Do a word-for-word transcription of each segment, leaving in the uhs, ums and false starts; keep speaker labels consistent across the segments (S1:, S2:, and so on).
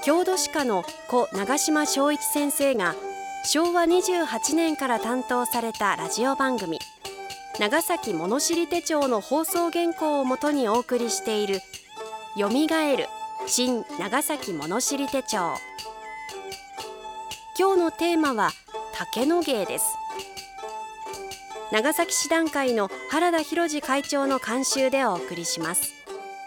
S1: 郷土史家の故長島昭一先生がしょうわにじゅうはちねんから担当されたラジオ番組長崎物知り手帳の放送原稿をもとにお送りしているよみがえる新長崎物知り手帳。今日のテーマは竹の芸です。長崎市団会の原田博二会長の監修でお送りします。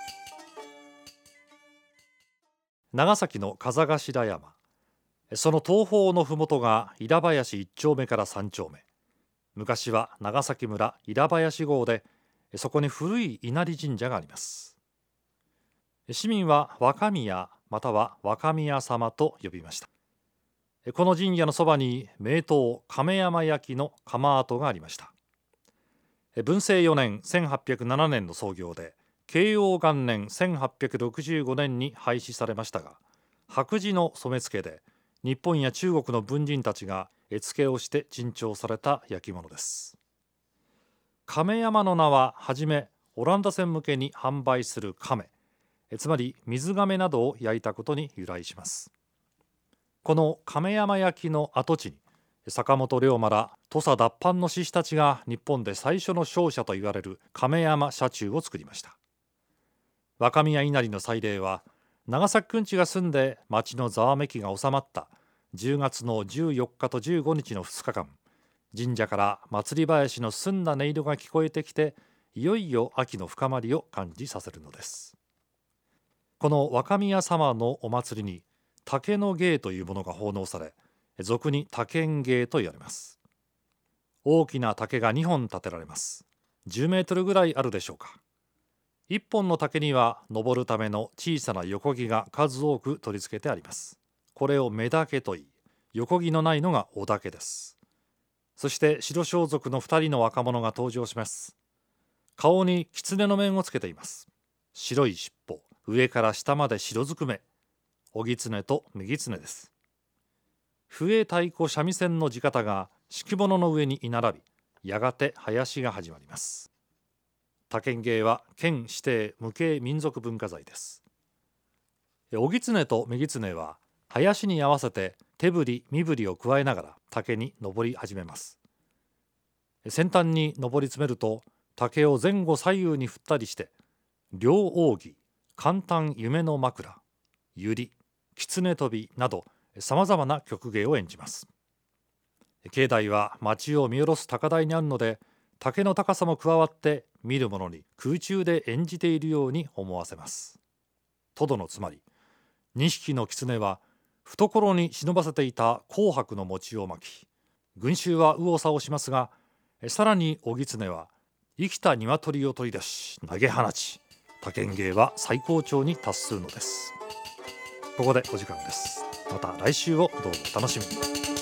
S2: 長崎の風頭山、その東方のふもとが稲林一丁目から三丁目。昔は長崎村稲林郷で、そこに古い稲荷神社があります。市民は若宮または若宮様と呼びました。この神社のそばに名湯亀山焼の窯跡がありました。文政よねんせんはっぴゃくななねんの創業で、慶応元年せんはっぴゃくろくじゅうごねんに廃止されましたが、白磁の染付で日本や中国の文人たちが絵付けをして珍重された焼き物です。亀山の名ははじめオランダ船向けに販売する亀、つまり水亀などを焼いたことに由来します。この亀山焼の跡地に坂本龍馬ら土佐脱藩の志士たちが日本で最初の商社といわれる亀山社中を作りました。若宮稲荷の祭礼は長崎くんちが住んで町のざわめきが収まったじゅうがつのじゅうよっかとじゅうごにちのふつかかん、神社から祭り囃子の澄んだ音色が聞こえてきて、いよいよ秋の深まりを感じさせるのです。この若宮様のお祭りに竹の芸というものが奉納され、俗に竹芸と言われます。大きな竹がにほん立てられます。じゅうメートルぐらいあるでしょうか。いっぽんの竹には登るための小さな横木が数多く取り付けてあります。これを目竹といい、横木のないのがお竹です。そして白装束のふたりの若者が登場します。顔に狐の面をつけています。白い尻尾、上から下まで白ずくめ、お狐と右狐です。笛太鼓三味線の地方が敷物の上に居並び、やがて囃子が始まります。竹芸は県指定無形民族文化財です。お狐と右狐は囃子に合わせて手振り身振りを加えながら竹に登り始めます。先端に登り詰めると、竹を前後左右に振ったりして、両扇、簡単夢の枕、ゆり、狐跳びなどさまざまな曲芸を演じます。境内は街を見下ろす高台にあるので、竹の高さも加わって見る者に空中で演じているように思わせます。とどのつまり、にひきの狐は懐に忍ばせていた紅白の餅を巻き、群衆は右往左往しますが、さらにお狐は生きた鶏を取り出し投げ放ち、竹芸は最高潮に達するのです。ここでお時間です。また来週をどうぞお楽しみに。